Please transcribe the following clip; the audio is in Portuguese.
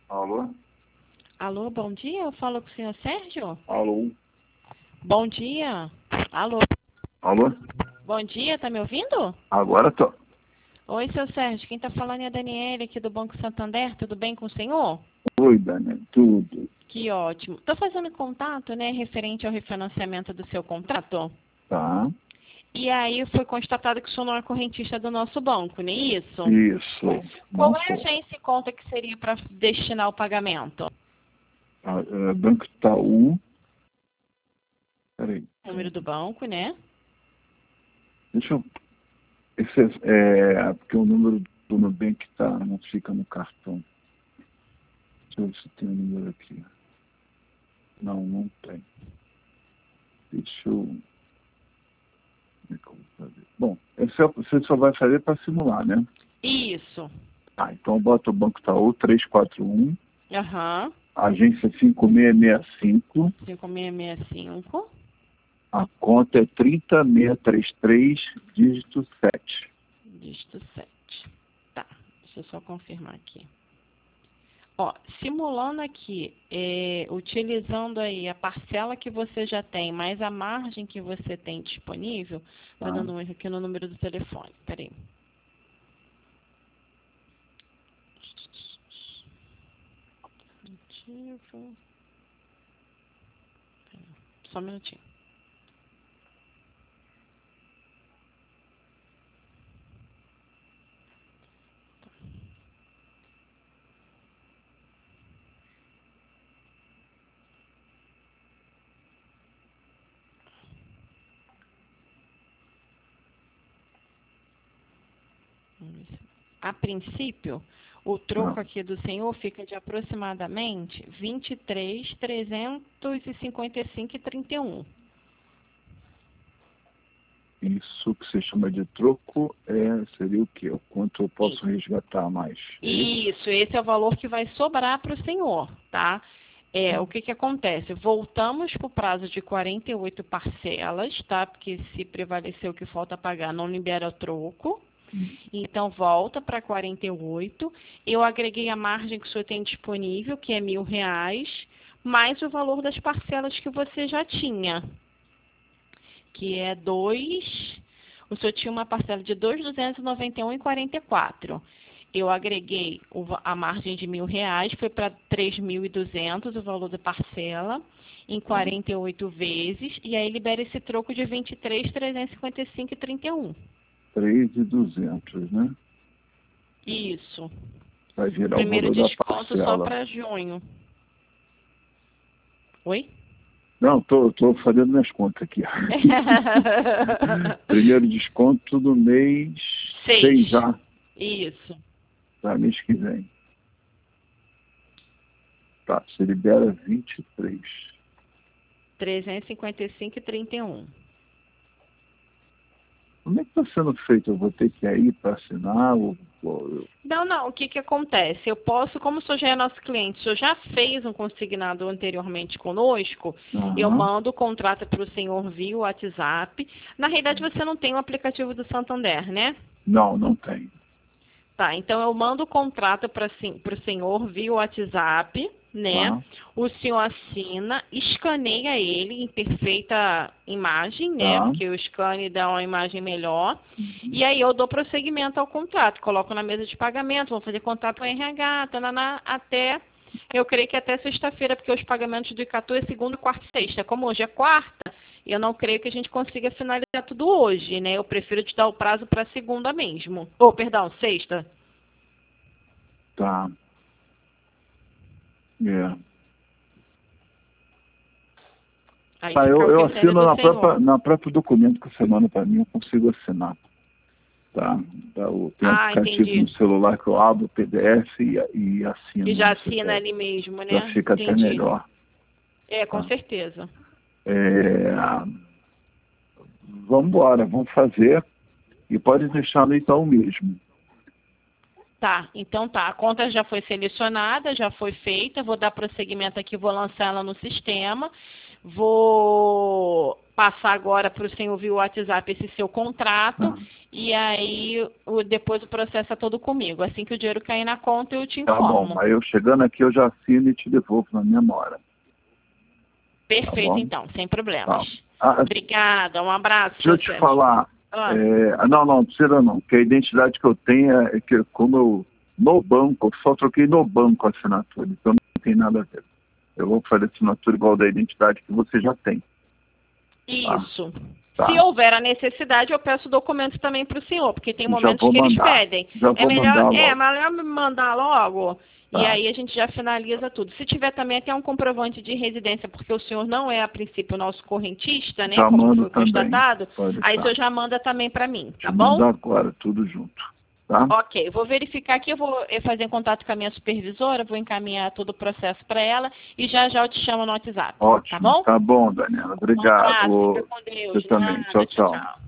Alô? Alô, bom dia. Eu falo com o senhor Sérgio? Alô? Bom dia. Alô. Alô? Bom dia, tá me ouvindo? Agora tô. Oi, seu Sérgio. Quem tá falando é a Daniele aqui do Banco Santander. Tudo bem com o senhor? Oi, Daniel. Tudo. Que ótimo. Tô fazendo contato, né, referente ao refinanciamento do seu contrato. Tá. E aí foi constatado que o senhor não é correntista do nosso banco, não é isso? Isso. Qual Não é a sou. agência e conta que seria para destinar o pagamento? Banco Itaú. Peraí. Número do banco, né? Deixa eu... porque o número do Nubank não fica no cartão. Deixa eu ver se tem o número aqui. Não tem. Deixa eu... Como é que eu vou fazer? Bom, você só vai fazer para simular, né? Isso. Tá, então bota o Banco Itaú 341, Aham. agência 5665, 5665. a conta é 30633, dígito 7. Dígito 7. Tá, deixa eu só confirmar aqui. Ó, simulando aqui, utilizando aí a parcela que você já tem, mais a margem que você tem disponível, tá Tá? dando um erro aqui no número do telefone. Peraí. Ativo. Peraí, só um minutinho. A princípio, o troco Não. aqui do senhor fica de aproximadamente 23.355,31. Isso que você chama de troco seria o quê? O quanto eu posso resgatar mais? Isso, esse é o valor que vai sobrar para o senhor, tá? O que acontece? Voltamos para o prazo de 48 parcelas, tá? Porque se prevalecer o que falta pagar, não libera o troco. Então, volta para 48. Eu agreguei a margem que o senhor tem disponível, que é R$ 1.000, mais o valor das parcelas que você já tinha, que é 2. O senhor tinha uma parcela de 2.291,44. Eu agreguei a margem de R$ 1.000, foi para 3.200 o valor da parcela, em 48 vezes, e aí libera esse troco de 23.355,31. 3.200, né? Isso. Vai virar o Primeiro valor da desconto só parcela. para junho. Oi? Não, tô fazendo minhas contas aqui. Primeiro desconto do mês 6 já. Isso. Tá, mês que vem. Tá, você libera 23. 355,31. Como é que está sendo feito? Eu vou ter que ir para assinar? Não. O que acontece? Eu posso, como o senhor já é nosso cliente, o senhor já fez um consignado anteriormente conosco, eu mando o contrato para o senhor via WhatsApp. Na realidade, você não tem o aplicativo do Santander, né? Não tem. Tá, então eu mando o contrato para o senhor via WhatsApp, né? Tá. O senhor assina, escaneia ele em perfeita imagem, né? Tá. Porque o scan dá uma imagem melhor. E aí eu dou prosseguimento ao contrato, coloco na mesa de pagamento, vou fazer contato com a RH, até, eu creio que até sexta-feira, porque os pagamentos do Icatu é segunda, quarta e sexta. Como hoje é quarta, eu não creio que a gente consiga finalizar tudo hoje, né? Eu prefiro te dar o prazo para segunda mesmo. Perdão, sexta. Tá. Aí Tá, fica ao eu critério assino do senhor. na próprio documento que você manda para mim, eu consigo assinar. Tá? Tem um aplicativo Entendi. no celular que eu abro o PDF e assino. E já assina ali mesmo, Já né? fica até Entendi. melhor. Com Tá? certeza. Vamos embora, vamos fazer. E pode deixar no Itaú mesmo. Tá, então tá. A conta já foi selecionada, já foi feita. Vou dar prosseguimento aqui, vou lançar ela no sistema. Vou passar agora para o senhor via WhatsApp esse seu contrato e aí depois o processo é todo comigo. Assim que o dinheiro cair na conta, eu te informo. Tá bom, aí eu chegando aqui eu já assino e te devolvo na mesma hora. Perfeito, Tá então, sem problemas. Tá. Obrigada, um abraço. Deixa eu te falar. Não precisa não, porque a identidade que eu tenho é que como eu, no banco, eu só troquei no banco a assinatura, então não tem nada a ver. Eu vou fazer assinatura igual da identidade que você já tem. Isso. Tá. Se houver a necessidade, eu peço documentos também para o senhor, porque tem momentos que eles pedem. É melhor me mandar logo, tá. E aí a gente já finaliza tudo. Se tiver também até um comprovante de residência, porque o senhor não é, a princípio, o nosso correntista, né? Já Como foi também. constatado. Aí o senhor já manda também para mim, tá bom? Manda agora, tudo junto. Tá? Ok, vou verificar aqui, eu vou fazer contato com a minha supervisora, vou encaminhar todo o processo para ela e já eu te chamo no WhatsApp. Ótimo, tá bom? Tá bom, Daniela. Obrigado. Um abraço, fica com Deus. Você também. Tchau.